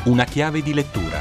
Una chiave di lettura.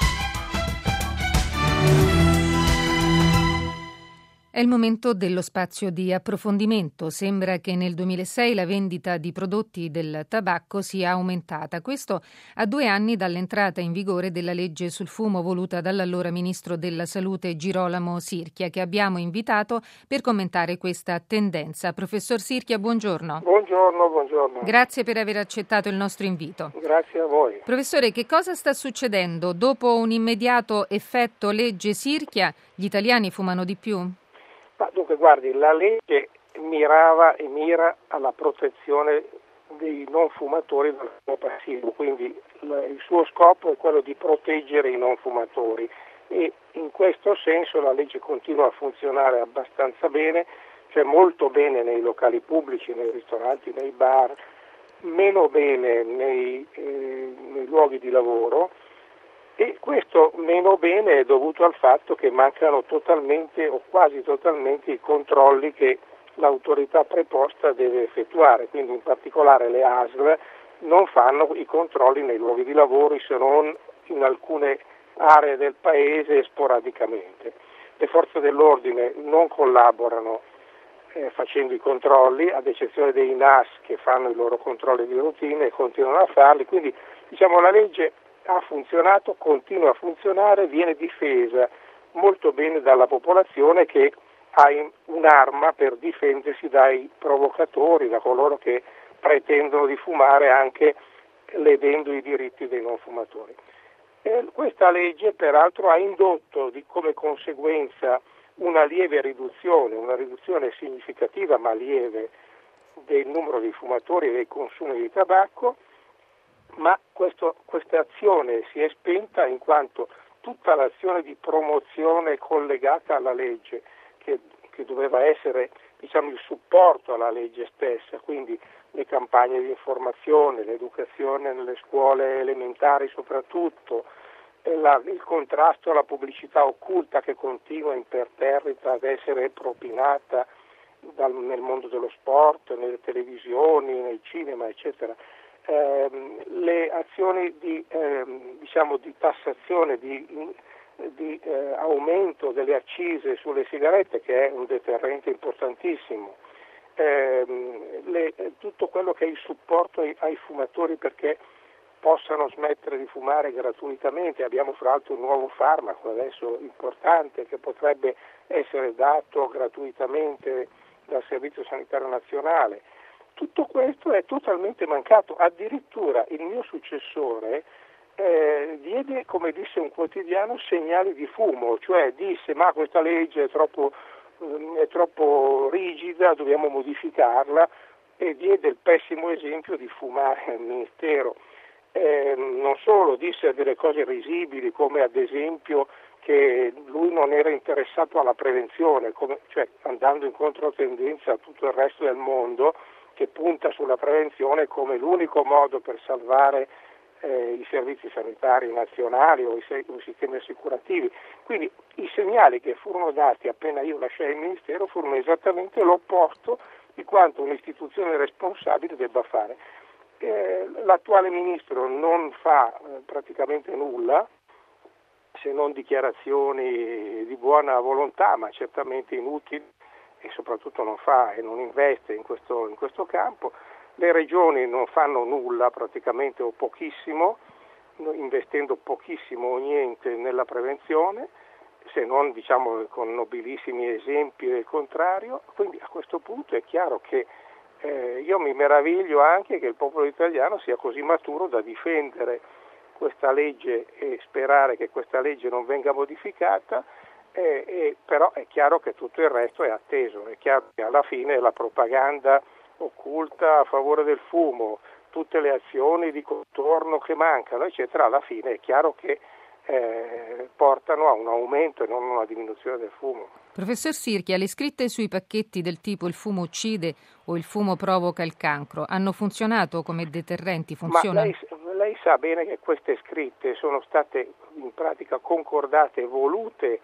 È il momento dello spazio di approfondimento. Sembra che nel 2006 la vendita di prodotti del tabacco sia aumentata. Questo a 2 anni dall'entrata in vigore della legge sul fumo voluta dall'allora ministro della Salute Girolamo Sirchia, che abbiamo invitato per commentare questa tendenza. Professor Sirchia, buongiorno. Buongiorno. Grazie per aver accettato il nostro invito. Grazie a voi. Professore, che cosa sta succedendo? Dopo un immediato effetto legge Sirchia, gli italiani fumano di più? Ma dunque, guardi, la legge mirava e mira alla protezione dei non fumatori dal fumo passivo, quindi il suo scopo è quello di proteggere i non fumatori e in questo senso la legge continua a funzionare abbastanza bene, cioè molto bene nei locali pubblici, nei ristoranti, nei bar, meno bene nei luoghi di lavoro. E questo meno bene è dovuto al fatto che mancano totalmente o quasi totalmente i controlli che l'autorità preposta deve effettuare, quindi in particolare le ASL non fanno i controlli nei luoghi di lavoro se non in alcune aree del paese sporadicamente. Le forze dell'ordine non collaborano facendo i controlli, ad eccezione dei NAS che fanno i loro controlli di routine e continuano a farli, quindi la legge ha funzionato, continua a funzionare, viene difesa molto bene dalla popolazione che ha un'arma per difendersi dai provocatori, da coloro che pretendono di fumare anche ledendo i diritti dei non fumatori. Questa legge peraltro ha indotto come conseguenza una riduzione significativa ma lieve del numero di fumatori e dei consumi di tabacco, ma questa azione si è spenta in quanto tutta l'azione di promozione collegata alla legge, che doveva essere il supporto alla legge stessa, quindi le campagne di informazione, l'educazione nelle scuole elementari soprattutto, il contrasto alla pubblicità occulta che continua imperterrita ad essere propinata nel mondo dello sport, nelle televisioni, nei cinema, eccetera. Le azioni di tassazione, di aumento delle accise sulle sigarette, che è un deterrente importantissimo, tutto quello che è il supporto ai fumatori perché possano smettere di fumare gratuitamente. Abbiamo fra l'altro un nuovo farmaco adesso importante che potrebbe essere dato gratuitamente dal Servizio Sanitario Nazionale. Tutto questo è totalmente mancato, addirittura il mio successore diede, come disse un quotidiano, segnali di fumo, cioè disse ma questa legge è troppo rigida, dobbiamo modificarla, e diede il pessimo esempio di fumare al Ministero. Non solo, disse delle cose risibili come ad esempio che lui non era interessato alla prevenzione, cioè andando in controtendenza a tutto il resto del mondo che punta sulla prevenzione come l'unico modo per salvare i servizi sanitari nazionali o i sistemi assicurativi. Quindi i segnali che furono dati appena io lasciai il Ministero furono esattamente l'opposto di quanto un'istituzione responsabile debba fare. L'attuale Ministro non fa praticamente nulla, se non dichiarazioni di buona volontà, ma certamente inutili, e soprattutto non fa e non investe in questo campo. Le regioni non fanno nulla praticamente o pochissimo, investendo pochissimo o niente nella prevenzione, se non con nobilissimi esempi del contrario. Quindi a questo punto è chiaro che io mi meraviglio anche che il popolo italiano sia così maturo da difendere questa legge e sperare che questa legge non venga modificata. Però è chiaro che tutto il resto è atteso, è chiaro che alla fine la propaganda occulta a favore del fumo, tutte le azioni di contorno che mancano, eccetera, alla fine è chiaro che portano a un aumento e non a una diminuzione del fumo. Professor Sirchia, le scritte sui pacchetti del tipo il fumo uccide o il fumo provoca il cancro hanno funzionato come deterrenti? Funzionano? Ma lei sa bene che queste scritte sono state in pratica concordate e volute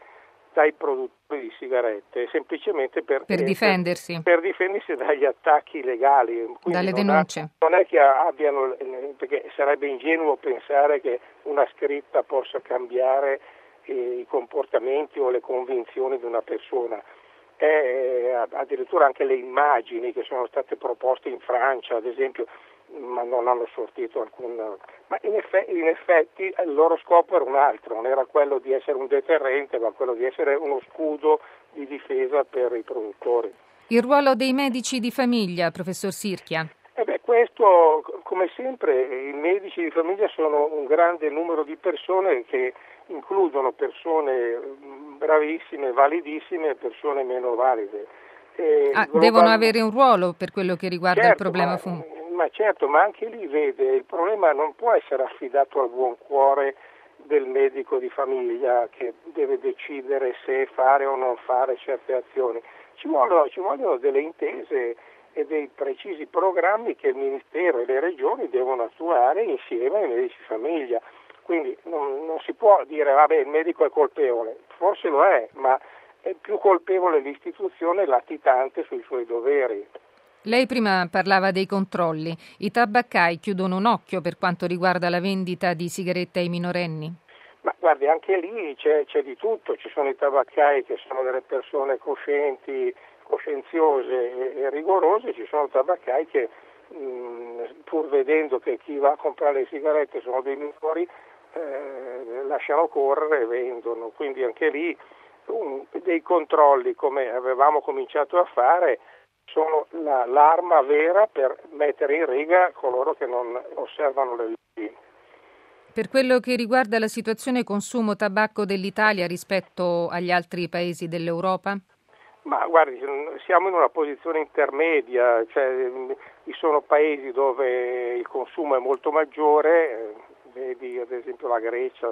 dai produttori di sigarette, semplicemente per difendersi. Per difendersi dagli attacchi legali. Quindi dalle denunce. Non è che abbiano, perché sarebbe ingenuo pensare che una scritta possa cambiare i comportamenti o le convinzioni di una persona. Addirittura anche le immagini che sono state proposte in Francia, ad esempio, ma non hanno sortito alcun. Ma in effetti il loro scopo era un altro, non era quello di essere un deterrente, ma quello di essere uno scudo di difesa per i produttori. Il ruolo dei medici di famiglia, professor Sirchia. Questo, come sempre, i medici di famiglia sono un grande numero di persone che includono persone bravissime, validissime e persone meno valide. Devono avere un ruolo per quello che riguarda il problema fumo. Ma certo, ma anche lì vede, il problema non può essere affidato al buon cuore del medico di famiglia che deve decidere se fare o non fare certe azioni. Ci vogliono delle intese e dei precisi programmi che il Ministero e le Regioni devono attuare insieme ai medici di famiglia. Quindi non si può dire vabbè il medico è colpevole, forse lo è, ma è più colpevole l'istituzione latitante sui suoi doveri. Lei prima parlava dei controlli. I tabaccai chiudono un occhio per quanto riguarda la vendita di sigarette ai minorenni? Ma guardi, anche lì c'è di tutto, ci sono i tabaccai che sono delle persone coscienti, coscienziose e rigorose, ci sono tabaccai che pur vedendo che chi va a comprare le sigarette sono dei minori, lasciano correre e vendono, quindi anche lì dei controlli come avevamo cominciato a fare sono l'arma vera per mettere in riga coloro che non osservano le leggi. Per quello che riguarda la situazione consumo tabacco dell'Italia rispetto agli altri paesi dell'Europa? Ma guardi, siamo in una posizione intermedia, cioè ci sono paesi dove il consumo è molto maggiore, vedi ad esempio la Grecia.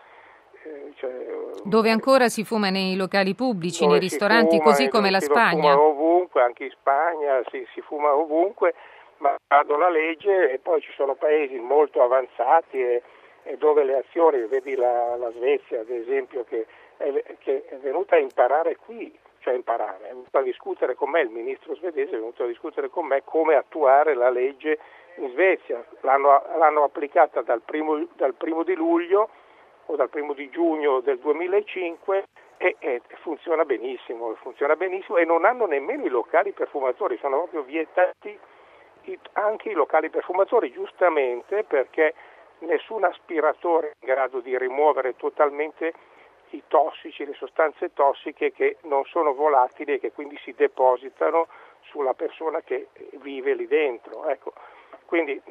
Dove ancora si fuma nei locali pubblici, nei ristoranti, così come la Spagna. Si fuma ovunque, anche in Spagna si fuma ovunque, ma vado la legge e poi ci sono paesi molto avanzati e dove le azioni, vedi la Svezia ad esempio che è venuta a imparare qui, è venuto a discutere con me, il ministro svedese è venuto a discutere con me come attuare la legge in Svezia, l'hanno applicata dal primo di luglio o dal 1 di giugno del 2005 e funziona benissimo e non hanno nemmeno i locali per fumatori, sono proprio vietati anche i locali per fumatori, giustamente perché nessun aspiratore è in grado di rimuovere totalmente i tossici, le sostanze tossiche che non sono volatili e che quindi si depositano sulla persona che vive lì dentro. Ecco. Quindi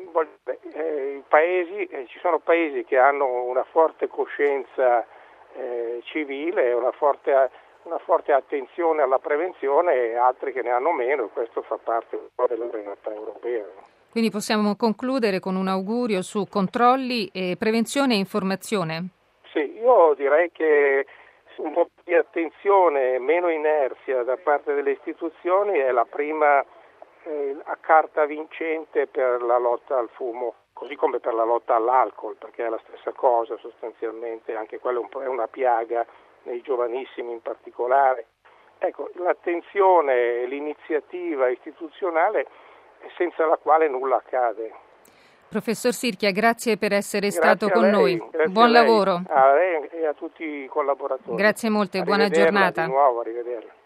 ci sono paesi che hanno una forte coscienza civile, una forte attenzione alla prevenzione e altri che ne hanno meno, e questo fa parte della realtà europea. Quindi possiamo concludere con un augurio su controlli, prevenzione e informazione? Sì, io direi che un po' di attenzione e meno inerzia da parte delle istituzioni è la prima a carta vincente per la lotta al fumo, così come per la lotta all'alcol, perché è la stessa cosa sostanzialmente, anche quella è una piaga nei giovanissimi in particolare. Ecco, l'attenzione e l'iniziativa istituzionale senza la quale nulla accade. Professor Sirchia, grazie per essere stato con noi. Buon lavoro. A lei e a tutti i collaboratori. Grazie molte, buona giornata. Di nuovo, arrivederla.